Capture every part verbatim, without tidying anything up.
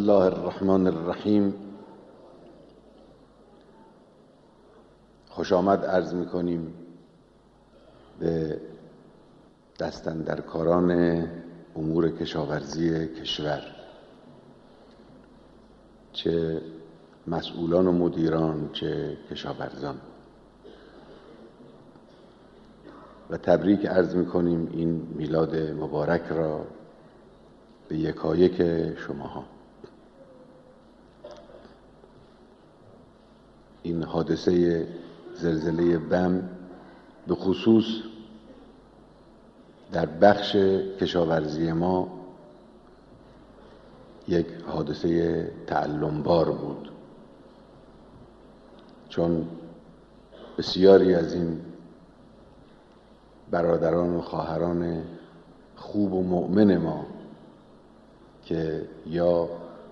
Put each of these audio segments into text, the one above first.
الله الرحمن الرحیم. خوش آمد عرض می‌کنیم به دستاندرکاران امور کشاورزی کشور، چه مسئولان و مدیران چه کشاورزان، و تبریک عرض می‌کنیم این میلاد مبارک را به یکایک شماها. این حادثه زلزله بم به خصوص در بخش کشاورزی ما یک حادثه تعلم‌بار بود، چون بسیاری از این برادران و خواهران خوب و مؤمن ما که یا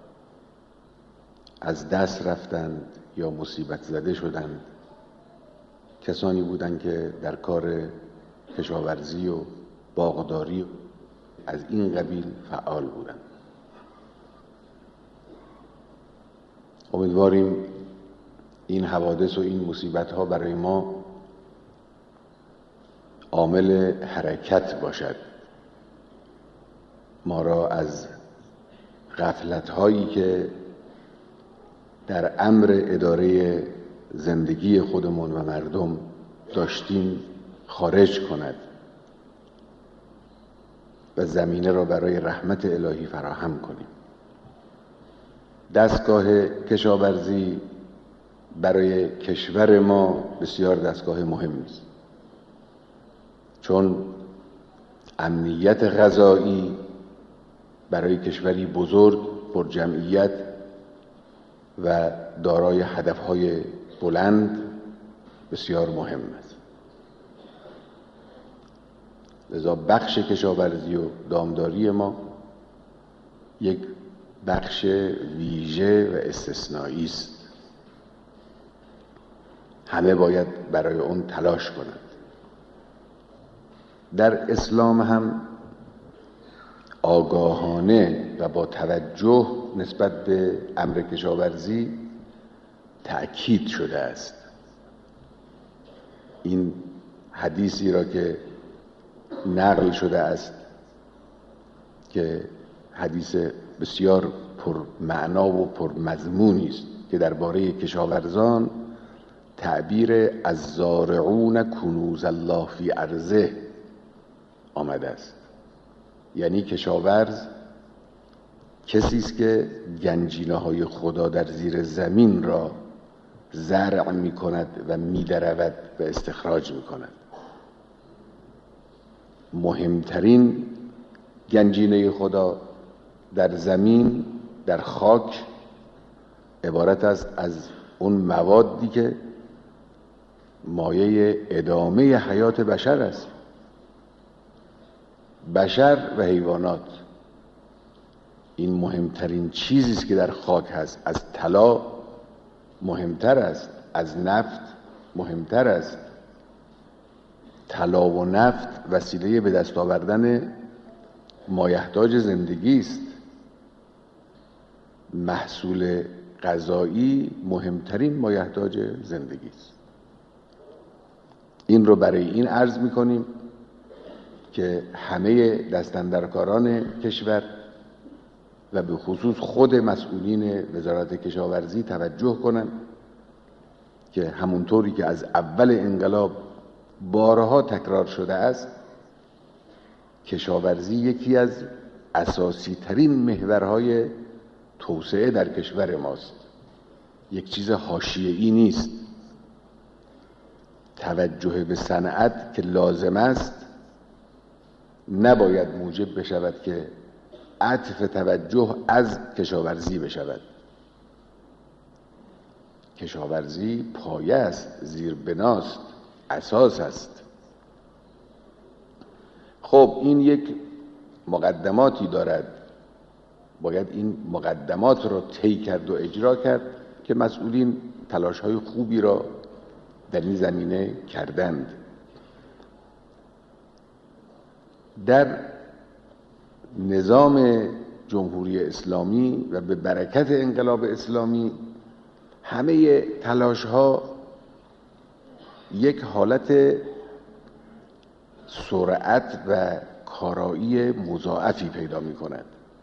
از دست رفتند یا مصیبت زده شدند، کسانی بودند که در کار کشاورزی و باغداری از این قبیل فعال بودند. امیدواریم این حوادث و این مصیبت ها برای ما عامل حرکت باشد، ما را از غفلت هایی که در امر اداره زندگی خودمون و مردم داشتیم خارج کند و زمینه را برای رحمت الهی فراهم کنیم. دستگاه کشاورزی برای کشور ما بسیار دستگاه مهمی است، چون امنیت غذایی برای کشوری بزرگ، پر جمعیت و دارای هدفهای بلند بسیار مهم است. لذا بخش کشاورزی و دامداری ما یک بخش ویژه و استثنایی است. همه باید برای اون تلاش کنند. در اسلام هم آگاهانه و با توجه نسبت به امر کشاورزی تأکید شده است. این حدیثی را که نقل شده است که حدیث بسیار پر معنا و پر مضمونی است که درباره کشاورزان تعبیر از زارعون کنوز الله فی ارضه آمده است. یعنی کشاورز کسی است که گنجینه‌های خدا در زیر زمین را زرع می‌کند و می‌درود و استخراج می‌کند. مهمترین گنجینه خدا در زمین، در خاک، عبارت است از اون موادی که مایه ادامه حیات بشر است. بشر و حیوانات، این مهمترین چیزی است که در خاک هست. از طلا مهمتر است، از نفت مهمتر است. طلا و نفت وسیله به دست آوردن مایحتاج زندگی است. محصول غذایی مهمترین مایحتاج زندگی است. این رو برای این عرض می‌کنیم که همه دستاندرکاران کشور و به خصوص خود مسئولین وزارت کشاورزی توجه کنند که همونطوری که از اول انقلاب بارها تکرار شده است، کشاورزی یکی از اساسی ترین محورهای توسعه در کشور ماست. یک چیز حاشیه‌ای نیست. توجه به صنعت که لازم است نباید موجب بشود که عطف توجه از کشاورزی بشود. کشاورزی پایه است، زیربناست، اساس است. خب این یک مقدماتی دارد، باید این مقدمات را طی کرد و اجرا کرد که مسئولین تلاش‌های خوبی را در این زمینه کردند. در نظام جمهوری اسلامی و به برکت انقلاب اسلامی همه تلاش ها یک حالت سرعت و کارایی مضاعفی پیدا می کند.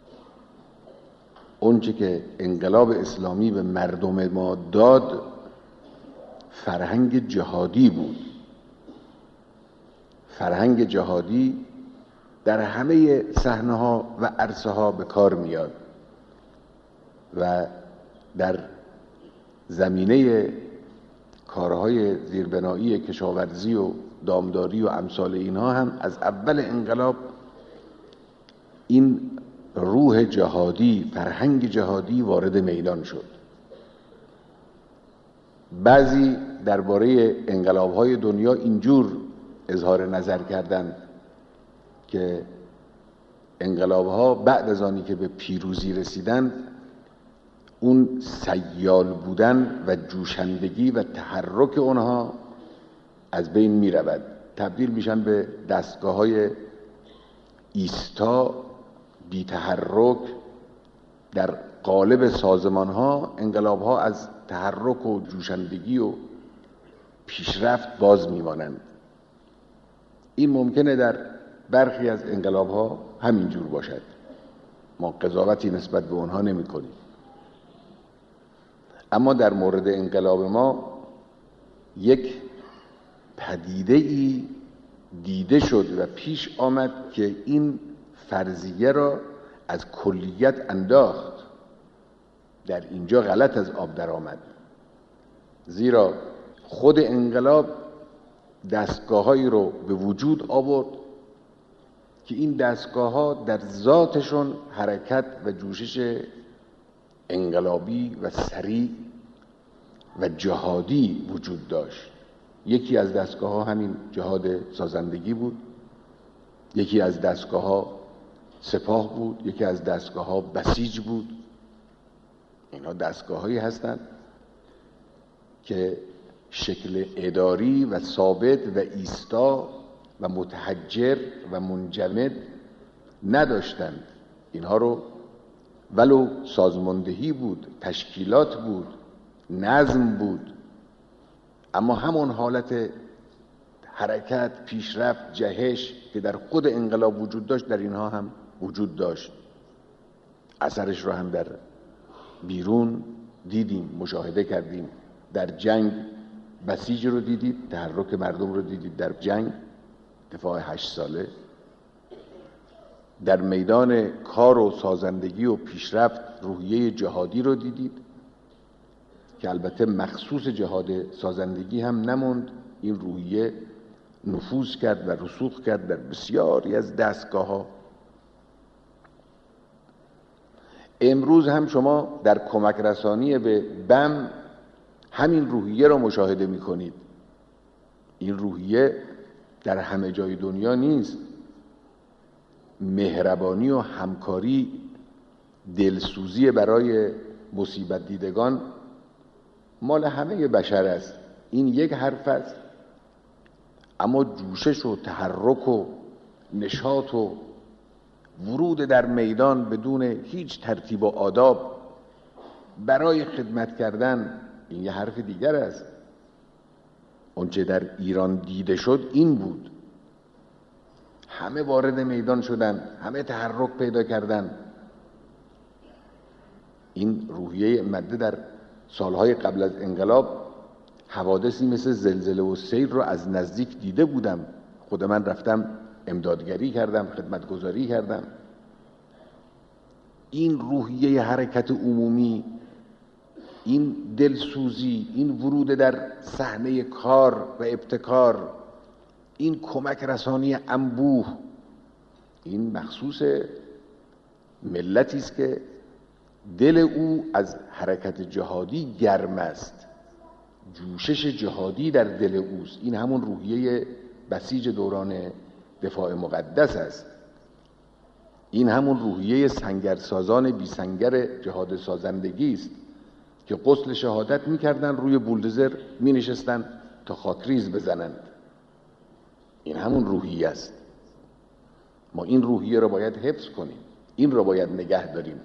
اونچه که انقلاب اسلامی به مردم ما داد فرهنگ جهادی بود. فرهنگ جهادی در همه صحنه‌ها و عرصه‌ها به کار میاد و در زمینه کارهای زیربنایی کشاورزی و دامداری و امثال اینها هم از اول انقلاب این روح جهادی، فرهنگ جهادی وارد میدان شد. بعضی درباره انقلاب‌های دنیا اینجور اظهار نظر کردند که انقلاب‌ها بعد از آنی که به پیروزی رسیدند اون سیال بودن و جوشندگی و تحرک اونها از بین می رود، تبدیل میشن به دستگاه‌های ایستا بی تحرک. در قالب سازمان‌ها انقلاب‌ها از تحرک و جوشندگی و پیشرفت باز میمانند. این ممکنه در برخی از انقلاب‌ها همینجور باشد، ما قضاوتی نسبت به اونها نمی کنیم. اما در مورد انقلاب ما یک پدیده ای دیده شد و پیش آمد که این فرضیه را از کلیت انداخت. در اینجا غلط از آب در آمد، زیرا خود انقلاب دستگاه‌هایی رو به وجود آورد که این دستگاه‌ها در ذاتشون حرکت و جوشش انقلابی و سریع و جهادی وجود داشت. یکی از دستگاه‌ها همین جهاد سازندگی بود، یکی از دستگاه‌ها سپاه بود، یکی از دستگاه‌ها بسیج بود. اینا دستگاه‌هایی هستند که شکل اداری و ثابت و ایستا و متحجر و منجمد نداشتند. اینها رو ولو سازماندهی بود، تشکیلات بود، نظم بود، اما همون حالت حرکت، پیشرفت، جهش که در خود انقلاب وجود داشت در اینها هم وجود داشت. اثرش رو هم در بیرون دیدیم، مشاهده کردیم. در جنگ بسیج رو دیدید، تحرک مردم رو دیدید در جنگ، دفاع هشت ساله. در میدان کار و سازندگی و پیشرفت روحیه جهادی رو دیدید که البته مخصوص جهاد سازندگی هم نموند. این روحیه نفوذ کرد و رسوخ کرد در بسیاری از دستگاه‌ها. امروز هم شما در کمک رسانی به بم همین روحیه را مشاهده می‌کنید. این روحیه در همه جای دنیا نیست. مهربانی و همکاری، دلسوزی برای مصیبت دیدگان مال همه بشر است. این یک حرف است، اما جوشش و تحرک و نشاط و ورود در میدان بدون هیچ ترتیب و آداب برای خدمت کردن، این یه حرف دیگر است. اونچه در ایران دیده شد این بود. همه وارد میدان شدن، همه تحرک پیدا کردن. این روحیه مده در سالهای قبل از انقلاب حوادثی مثل زلزله و سیل رو از نزدیک دیده بودم. خود من رفتم امدادگری کردم، خدمتگزاری کردم. این روحیه حرکت عمومی، این دلسوزی، این ورود در صحنه کار و ابتکار، این کمک رسانی انبوه، این مخصوص ملتی است که دل او از حرکت جهادی گرم است. جوشش جهادی در دل اوست. این همون روحیه بسیج دوران دفاع مقدس است. این همون روحیه سنگرسازان بی سنگر جهاد سازندگی است که غسل شهادت میکردن، روی بولدوزر می نشستن تا خاکریز بزنند. این همون روحیه است. ما این روحیه را باید حفظ کنیم. این را باید نگه داریم.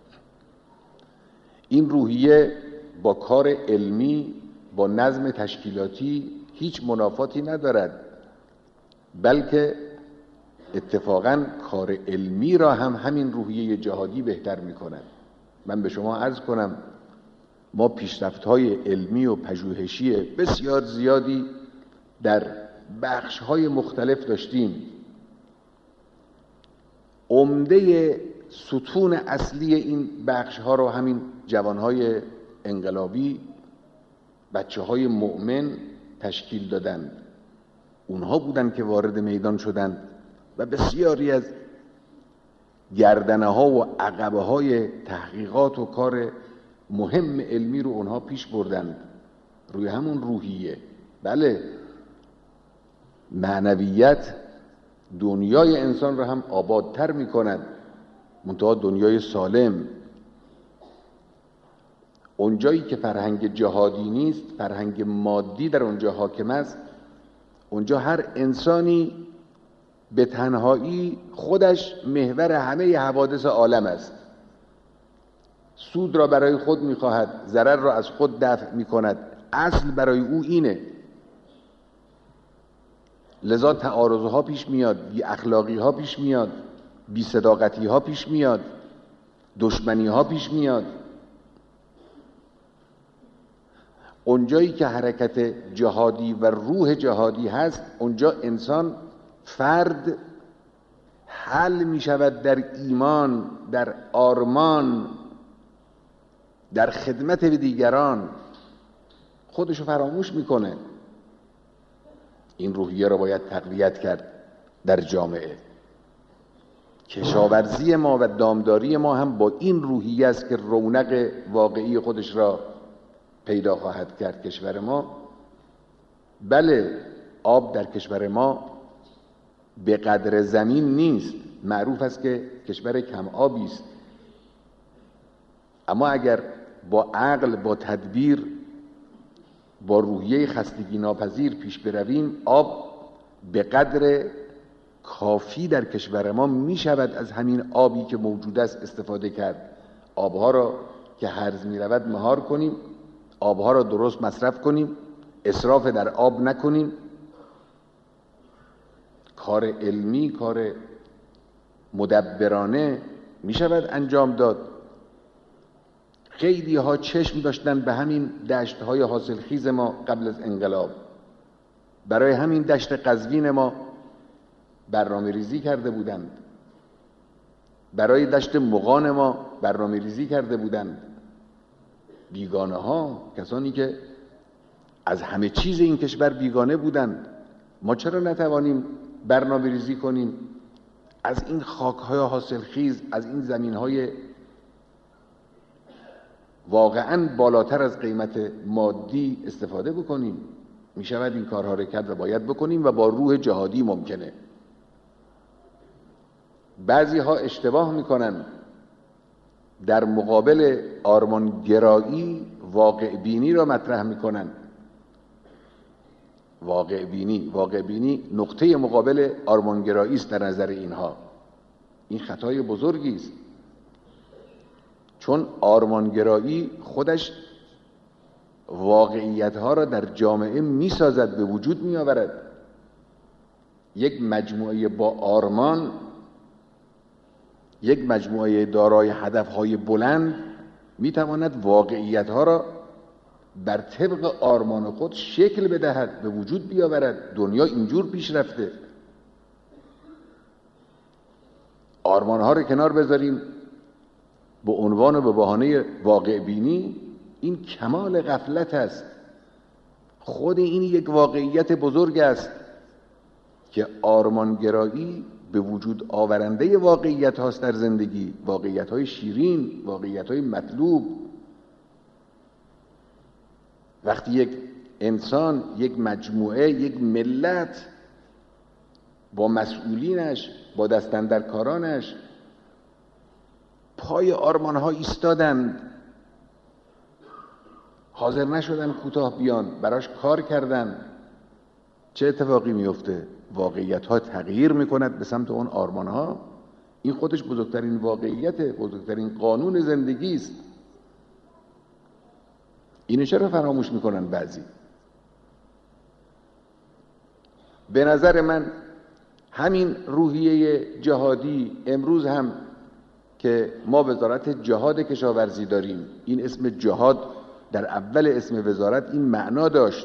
این روحیه با کار علمی، با نظم تشکیلاتی هیچ منافاتی ندارد، بلکه اتفاقاً کار علمی را هم همین روحیه جهادی بهتر می کند. من به شما عرض کنم ما پیشرفت‌های علمی و پژوهشی بسیار زیادی در بخش‌های مختلف داشتیم. عمده ستون اصلی این بخش‌ها را همین جوان‌های انقلابی، بچه‌های مؤمن تشکیل دادند. اونها بودند که وارد میدان شدند و بسیاری از گردنه‌ها و عقبه‌های تحقیقات و کار مهم علمی رو اونها پیش بردند روی همون روحیه. بله، معنویت دنیای انسان رو هم آبادتر می کند، منتها دنیای سالم. اونجایی که فرهنگ جهادی نیست، فرهنگ مادی در اونجا حاکم است، اونجا هر انسانی به تنهایی خودش محور همه حوادث عالم است. سود را برای خود می‌خواهد، ضرر را از خود دفع می‌کند. اصل برای او اینه. لذا تعارضها پیش میاد، بی اخلاقی‌ها پیش میاد، بی صداقتی‌ها پیش میاد، دشمنی‌ها پیش میاد. اونجایی که حرکت جهادی و روح جهادی هست، اونجا انسان فرد حل می شود در ایمان، در آرمان، در خدمت به دیگران، خودشو فراموش میکنه. این روحیه را باید تقویت کرد در جامعه. کشاورزی ما و دامداری ما هم با این روحیه است که رونق واقعی خودش را پیدا خواهد کرد. کشور ما، بله، آب در کشور ما به قدر زمین نیست، معروف است که کشور کم آبی است، اما اگر با عقل، با تدبیر، با روحیه خستگی ناپذیر پیش برویم، آب به قدر کافی در کشور ما می شود از همین آبی که موجود است استفاده کرد. آبها را که هرز می رود مهار کنیم، آبها را درست مصرف کنیم، اسراف در آب نکنیم. کار علمی، کار مدبرانه می شود انجام داد. خیلی ها چشم داشتن به همین دشت های حاصلخیز ما قبل از انقلاب. برای همین دشت قزوین ما برنامه ریزی کرده بودند، برای دشت مغان ما برنامه ریزی کرده بودند. بیگانه ها، کسانی که از همه چیز این کشور بیگانه بودند. ما چرا نتوانیم برنامه ریزی کنیم از این خاک های حاصلخیز، از این زمین های واقعاً بالاتر از قیمت مادی استفاده بکنیم؟ می شود این کارها را کرد و باید بکنیم و با روح جهادی ممکنه. بعضی ها اشتباه میکنن، در مقابل آرمانگرایی واقع بینی را مطرح میکنن. واقع بینی واقع بینی نقطه مقابل آرمانگرایی است در نظر اینها. این خطای بزرگی است، چون آرمانگرایی خودش واقعیت‌ها را در جامعه می‌سازد، به وجود می‌آورد. یک مجموعه با آرمان، یک مجموعه دارای هدف‌های بلند می‌تواند واقعیت‌ها را بر طبق آرمان خود شکل بدهد، به وجود بیاورد. دنیا اینجور پیش رفته. آرمان‌ها را کنار بذاریم به عنوان و به بهانه واقع بینی، این کمال غفلت است. خود این یک واقعیت بزرگ است که آرمانگرایی به وجود آورنده واقعیت هاست در زندگی، واقعیت های شیرین، واقعیت های مطلوب. وقتی یک انسان، یک مجموعه، یک ملت با مسئولینش، با دستاندرکارانش پای آرمانها ایستادند، حاضر نشدن کوتاه بیان، براش کار کردن، چه اتفاقی میفته؟ واقعیت ها تغییر میکند به سمت اون آرمان ها. این خودش بزرگترین واقعیت، بزرگترین قانون زندگی است. اینو چرا فراموش میکنن بعضی؟ به نظر من همین روحیه جهادی امروز هم که ما وزارت جهاد کشاورزی داریم، این اسم جهاد در اول اسم وزارت این معنا داشت،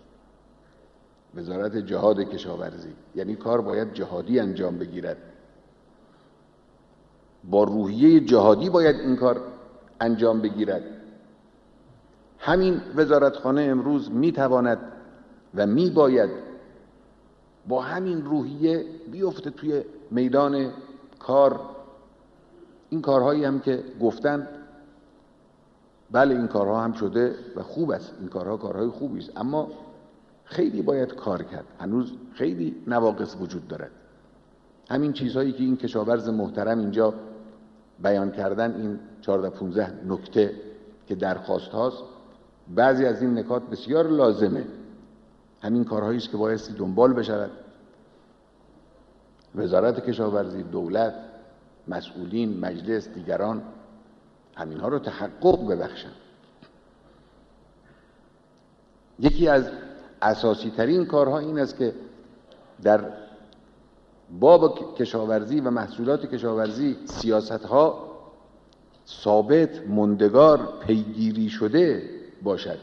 وزارت جهاد کشاورزی، یعنی کار باید جهادی انجام بگیرد، با روحیه جهادی باید این کار انجام بگیرد. همین وزارتخانه امروز میتواند و میباید با همین روحیه بیفته توی میدان کار. این کارهایی هم که گفتن، بله این کارها هم شده و خوب است، این کارها کارهای خوبی است، اما خیلی باید کار کرد، هنوز خیلی نواقص وجود دارد. همین چیزهایی که این کشاورز محترم اینجا بیان کردن، این چهارده پانزده نکته که درخواست هاست، بعضی از این نکات بسیار لازمه. همین کارهایی است که بایستی دنبال بشود. وزارت کشاورزی، دولت، مسئولین، مجلس، دیگران همینها رو تحقق ببخشن. یکی از اساسی ترین کارها این است که در باب کشاورزی و محصولات کشاورزی سیاست ها ثابت، ماندگار، پیگیری شده باشد،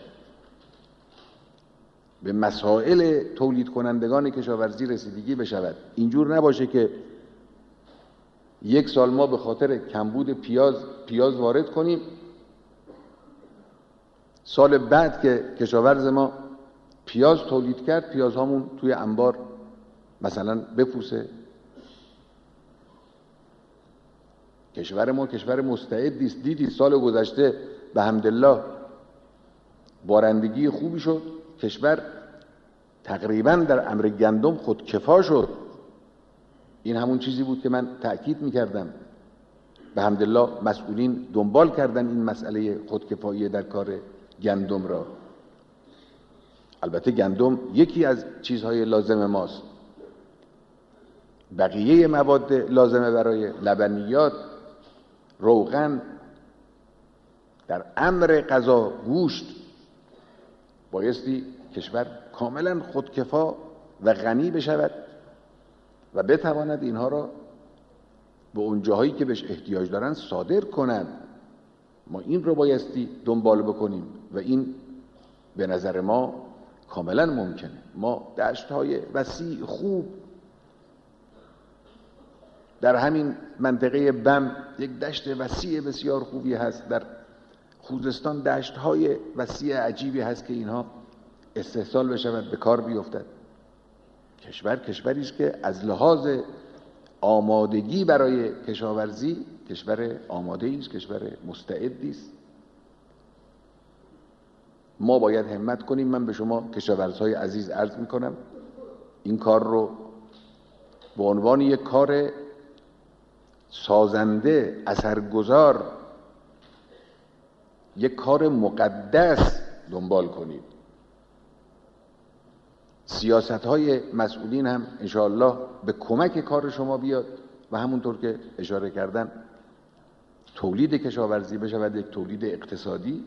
به مسائل تولید کنندگان کشاورزی رسیدگی بشود. اینجور نباشه که یک سال ما به خاطر کمبود پیاز پیاز وارد کنیم، سال بعد که کشاورز ما پیاز تولید کرد پیازهامون توی انبار مثلا بپوسه. کشور ما کشور مستعدی است. دیدی سال گذشته به حمدالله بارندگی خوبی شد، کشور تقریبا در امر گندم خودکفا شد. این همون چیزی بود که من تأکید میکردم. به حمدالله مسئولین دنبال کردن این مسئله خودکفایی در کار گندم را. البته گندم یکی از چیزهای لازم ماست، بقیه مواد لازمه برای لبنیات، روغن، در امر غذا گوشت، بایستی کشور کاملا خودکفا و غنی بشود و بتواند اینها را به اون جاهایی که بهش احتیاج دارن صادر کنند. ما این رو بایستی دنبال بکنیم و این به نظر ما کاملا ممکنه. ما دشت‌های وسیع خوب در همین منطقه بم، یک دشت وسیع بسیار خوبی هست. در خوزستان دشت‌های وسیع عجیبی هست که اینها استحصال بشود، به کار بیفتد. کشور کشوری است که از لحاظ آمادگی برای کشاورزی کشور آماده است، کشور مستعدی است. ما باید همت کنیم. من به شما کشاورزهای عزیز عرض میکنم این کار رو به عنوان یک کار سازنده، اثرگذار، یک کار مقدس دنبال کنید. سیاست های مسئولین هم انشاءالله به کمک کار شما بیاد و همونطور که اشاره کردن تولید کشاورزی بشود یک تولید اقتصادی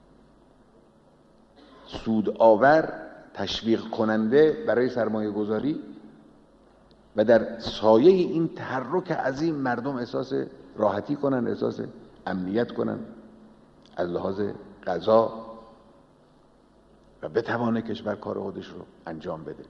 سودآور، تشویق کننده برای سرمایه گذاری و در سایه این تحرک عظیم مردم احساس راحتی کنن، احساس امنیت کنن از لحاظ غذا و بتوانه کشور کار خودش رو انجام بده.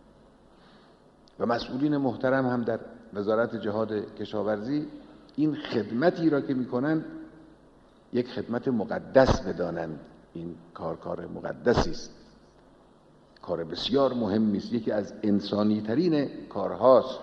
و مسئولین محترم هم در وزارت جهاد کشاورزی این خدمتی را که میکنن یک خدمت مقدس بدانند. این کار کار مقدسی است، کار بسیار مهمی است، یکی از انسانی ترین کارهاست.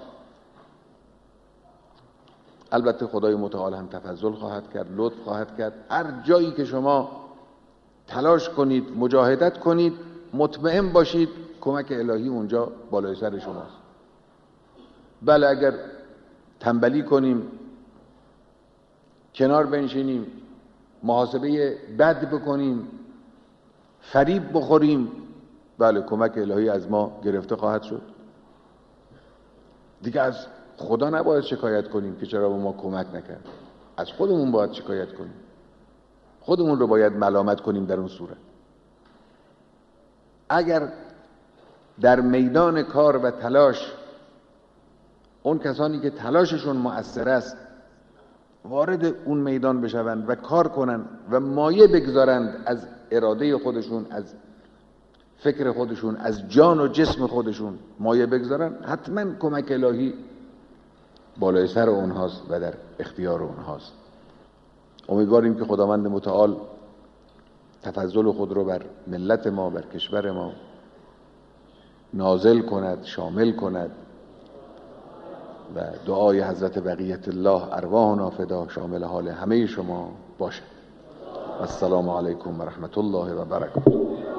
البته خدای متعال هم تفضل خواهد کرد، لطف خواهد کرد. هر جایی که شما تلاش کنید، مجاهدت کنید، مطمئن باشید کمک الهی اونجا بالای سر شماست. بله اگر تنبلی کنیم، کنار بنشینیم، محاسبه بد بکنیم، فریب بخوریم، بله کمک الهی از ما گرفته خواهد شد. دیگه از خدا نباید شکایت کنیم که چرا به ما کمک نکرد. از خودمون باید شکایت کنیم، خودمون رو باید ملامت کنیم در اون صورت. اگر در میدان کار و تلاش اون کسانی که تلاششون مؤثر است وارد اون میدان بشوند و کار کنند و مایه بگذارند از اراده خودشون، از فکر خودشون، از جان و جسم خودشون مایه بگذارن، حتما کمک الهی بالای سر اونهاست و در اختیار اونهاست. امیدواریم که خداوند متعال تفضل خود رو بر ملت ما، بر کشور ما نازل کند، شامل کند و دعای حضرت بقیت الله ارواحنا فدا شامل حال همه شما باشد. السلام علیکم و رحمت الله و برکاته.